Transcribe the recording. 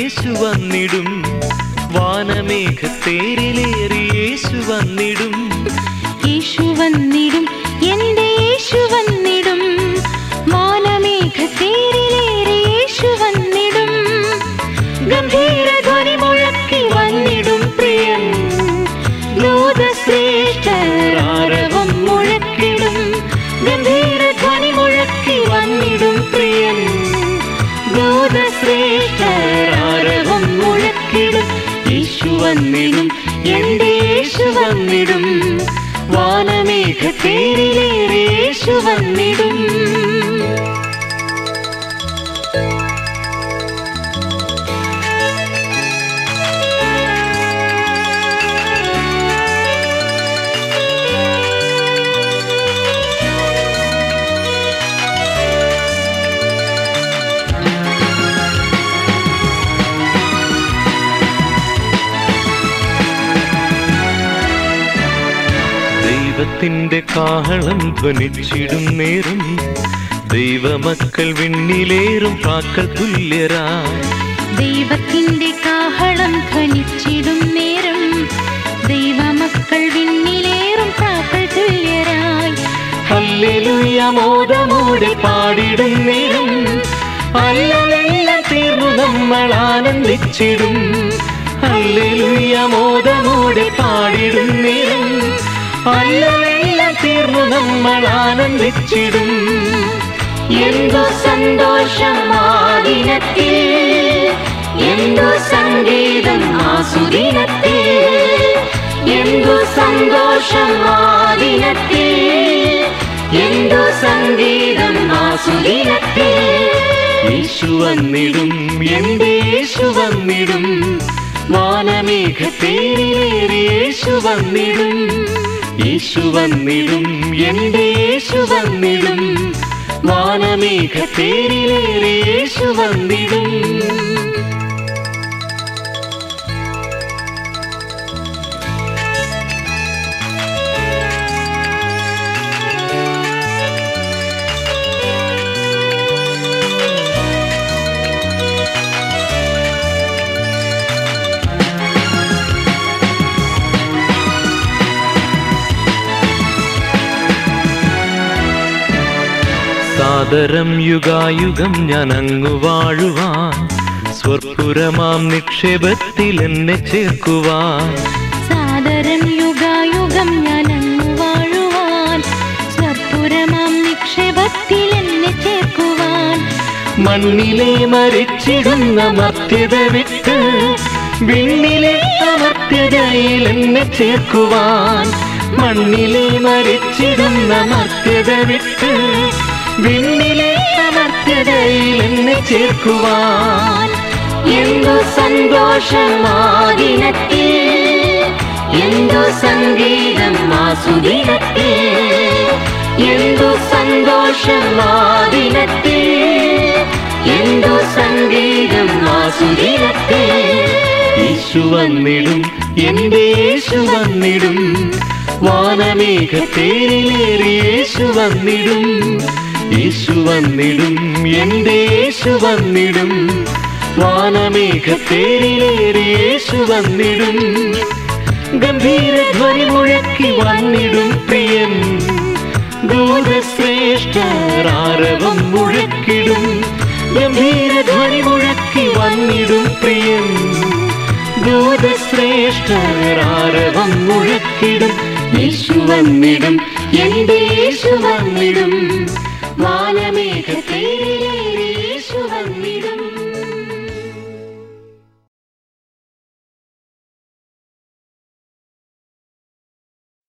യേശു വന്നിടും, വാനമേഘത്തേരിലേറി യേശു വന്നിടും. യേശു വന്നിടും, എന്റെ യേശു വന്നിടും, വാനമേഘത്തേരിലേറി യേശു വന്നിടും. ഗംഭീരധ്വനി മുഴക്കി വന്നിടും പ്രിയൻ, ദൂതശ്രേഷ്ഠരാരവം മുഴക്കിടും. ഗംഭീരധ്വനി മുഴക്കി വന്നിടും പ്രിയൻ, ദൂതശ്രേഷ്ഠരാരവം മുഴക്കിടും. യേശു വന്നിടും, എന്റെ യേശു വന്നിടും, വാനമേഘത്തേരിലേറി യേശു വന്നിടും. ദൈവത്തിന്റെ കാഹളം ധ്വനിച്ചിടും നേരം, ദൈവമക്കൾ വിണ്ണിലേറും പ്രാക്കൾ തുല്യരായി. ദൈവത്തിന്റെ കാഹളം ധ്വനിച്ചിടും നേരം, ദൈവമക്കൾ വിണ്ണിലേറും പ്രാക്കൾ തുല്യരായി. ഹല്ലേലൂയ മോദമോടെ പാടിടും നേരം, അല്ലലെല്ലാം തീർന്നു നമ്മൾ ആനന്ദിച്ചിടും. ഹല്ലേലൂയ മോദമോടെ പാടിടും നേരം, അല്ലലെല്ലാം തീർന്നു നമ്മൾ ആനന്ദിച്ചിടും. എന്തു സന്തോഷം ആ ദിനത്തിൽ, എന്തു സംഗീതം ആ സുദിനത്തിൽ. എന്തു സന്തോഷം ആ ദിനത്തിൽ, എന്തു സംഗീതം ആ സുദിനത്തിൽ. യേശു വന്നിടും, എന്റെ യേശു വന്നിടും, വാനമേഘത്തേരിലേറി യേശു വന്നിടും. യേശു വന്നിടും, എന്റെ യേശു വന്നിടും, വാനമേഘത്തേരിലേറി യേശു വന്നിടും. സാദരം യുഗായുഗം ഞാൻ അങ്ങു വാഴുവാൻ, സ്വർപ്പുരമാം നിക്ഷേപത്തിൽ എന്നെ ചേർക്കുവാൻ. സാദരം യുഗായുഗം ഞാൻ അങ്ങു വാഴുവാൻ, സ്വർപ്പുരമാം നിക്ഷേപത്തിൽ എന്നെ ചേർക്കുവാൻ. മണ്ണിലെ മരിച്ചിടുന്ന മർത്യത വിട്ട്, വിണ്ണിലെ അമർത്യതയിൽ എന്നെ ചേർക്കുവാൻ. മണ്ണിലെ മരിച്ചിടുന്ന മർത്യത വിട്ട്, വിണ്ണിലെ അമർത്യതയിൽ എന്നെ ചേർക്കുവാൻ. എന്തു സന്തോഷം ആ ദിനത്തിൽ, എന്തു സംഗീതം ആ സുദിനത്തിൽ. എന്തു സന്തോഷം ആ ദിനത്തിൽ, എന്തു സംഗീതം ആ സുദിനത്തിൽ. യേശു വന്നിടും, എന്റെ യേശു വന്നിടും, വാനമേഘത്തേരിലേറി യേശു വന്നിടും. യേശു വന്നിടും, എന്റെ യേശു വന്നിടും, വാനമേഘത്തേരിലേറി യേശു വന്നിടും. ഗംഭീരധ്വനി മുഴക്കി വന്നിടും പ്രിയൻ, ദൂതശ്രേഷ്ഠരാരവം മുഴക്കിടും. ഗംഭീരധ്വനി മുഴക്കി വന്നിടും പ്രിയൻ, ദൂതശ്രേഷ്ഠരാരവം മുഴക്കിടും. യേശു വന്നിടും, എന്റെ യേശു വന്നിടും, വാനമേഘത്തേരിലേറി